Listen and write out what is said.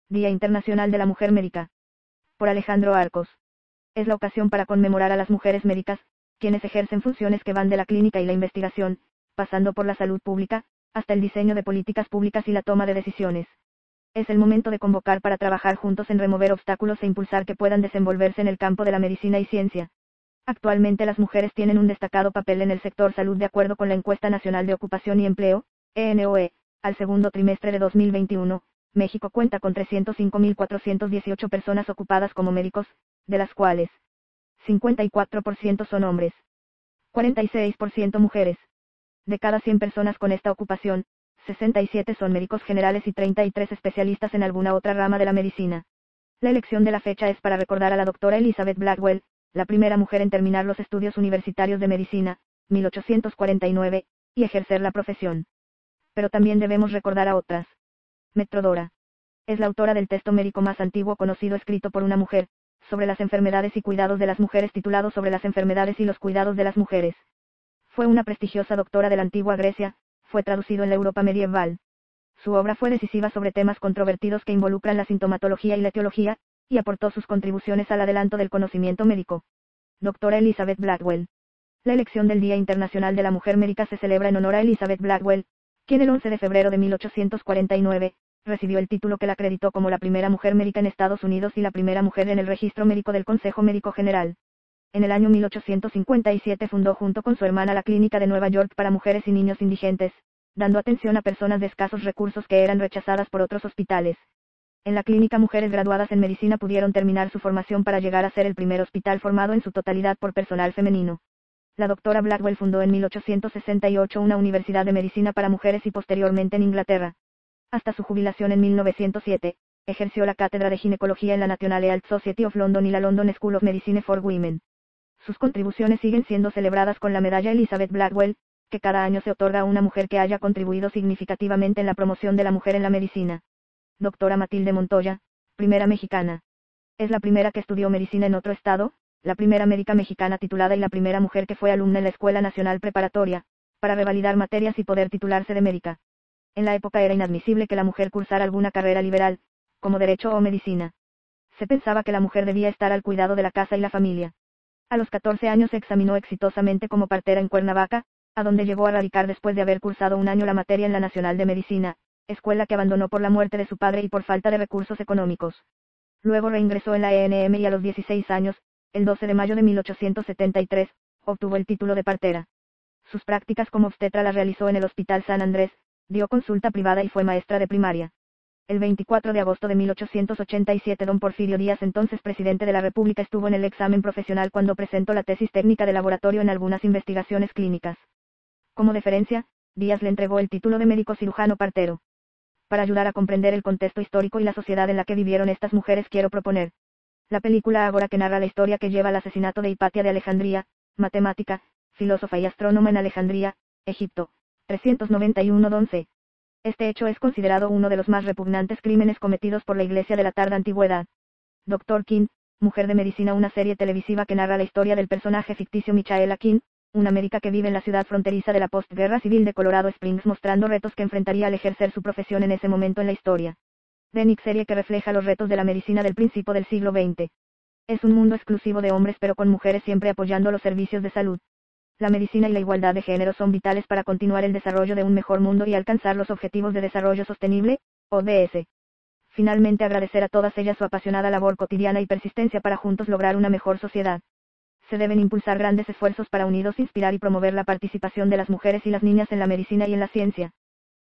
Día Internacional de la Mujer Médica. Por Alejandro Arcos. Es la ocasión para conmemorar a las mujeres médicas, quienes ejercen funciones que van de la clínica y la investigación, pasando por la salud pública, hasta el diseño de políticas públicas y la toma de decisiones. Es el momento de convocar para trabajar juntos en remover obstáculos e impulsar que puedan desenvolverse en el campo de la medicina y ciencia. Actualmente las mujeres tienen un destacado papel en el sector salud de acuerdo con la Encuesta Nacional de Ocupación y Empleo, ENOE, al segundo trimestre de 2021. México cuenta con 305.418 personas ocupadas como médicos, de las cuales 54% son hombres, 46% mujeres. De cada 100 personas con esta ocupación, 67 son médicos generales y 33 especialistas en alguna otra rama de la medicina. La elección de la fecha es para recordar a la doctora Elizabeth Blackwell, la primera mujer en terminar los estudios universitarios de medicina, 1849, y ejercer la profesión. Pero también debemos recordar a otras. Metrodora. Es la autora del texto médico más antiguo conocido escrito por una mujer, sobre las enfermedades y cuidados de las mujeres titulado Sobre las enfermedades y los cuidados de las mujeres. Fue una prestigiosa doctora de la antigua Grecia, fue traducido en la Europa medieval. Su obra fue decisiva sobre temas controvertidos que involucran la sintomatología y la etiología, y aportó sus contribuciones al adelanto del conocimiento médico. Doctora Elizabeth Blackwell. La elección del Día Internacional de la Mujer Médica se celebra en honor a Elizabeth Blackwell, quien el 11 de febrero de 1849, recibió el título que la acreditó como la primera mujer médica en Estados Unidos y la primera mujer en el registro médico del Consejo Médico General. En el año 1857 fundó junto con su hermana la Clínica de Nueva York para mujeres y niños indigentes, dando atención a personas de escasos recursos que eran rechazadas por otros hospitales. En la clínica mujeres graduadas en medicina pudieron terminar su formación para llegar a ser el primer hospital formado en su totalidad por personal femenino. La doctora Blackwell fundó en 1868 una universidad de medicina para mujeres y posteriormente en Inglaterra. Hasta su jubilación en 1907, ejerció la cátedra de ginecología en la National Health Society of London y la London School of Medicine for Women. Sus contribuciones siguen siendo celebradas con la medalla Elizabeth Blackwell, que cada año se otorga a una mujer que haya contribuido significativamente en la promoción de la mujer en la medicina. Doctora Matilde Montoya, primera mexicana. Es la primera que estudió medicina en otro estado, la primera médica mexicana titulada y la primera mujer que fue alumna en la Escuela Nacional Preparatoria, para revalidar materias y poder titularse de médica. En la época era inadmisible que la mujer cursara alguna carrera liberal, como derecho o medicina. Se pensaba que la mujer debía estar al cuidado de la casa y la familia. A los 14 años se examinó exitosamente como partera en Cuernavaca, a donde llegó a radicar después de haber cursado un año la materia en la Nacional de Medicina, escuela que abandonó por la muerte de su padre y por falta de recursos económicos. Luego reingresó en la ENM y a los 16 años, el 12 de mayo de 1873, obtuvo el título de partera. Sus prácticas como obstetra las realizó en el Hospital San Andrés, dio consulta privada y fue maestra de primaria. El 24 de agosto de 1887 don Porfirio Díaz, entonces presidente de la República, estuvo en el examen profesional cuando presentó la tesis técnica de laboratorio en algunas investigaciones clínicas. Como deferencia, Díaz le entregó el título de médico cirujano partero. Para ayudar a comprender el contexto histórico y la sociedad en la que vivieron estas mujeres quiero proponer la película Ágora, que narra la historia que lleva al asesinato de Hipatia de Alejandría, matemática, filósofa y astrónoma en Alejandría, Egipto, 391-11. Este hecho es considerado uno de los más repugnantes crímenes cometidos por la Iglesia de la tarda antigüedad. Dr. King, Mujer de Medicina, una serie televisiva que narra la historia del personaje ficticio Michaela King, una médica que vive en la ciudad fronteriza de la postguerra civil de Colorado Springs, mostrando retos que enfrentaría al ejercer su profesión en ese momento en la historia. Denick, serie que refleja los retos de la medicina del principio del siglo XX. Es un mundo exclusivo de hombres pero con mujeres siempre apoyando los servicios de salud. La medicina y la igualdad de género son vitales para continuar el desarrollo de un mejor mundo y alcanzar los Objetivos de Desarrollo Sostenible, ODS. Finalmente, agradecer a todas ellas su apasionada labor cotidiana y persistencia para juntos lograr una mejor sociedad. Se deben impulsar grandes esfuerzos para unidos inspirar y promover la participación de las mujeres y las niñas en la medicina y en la ciencia.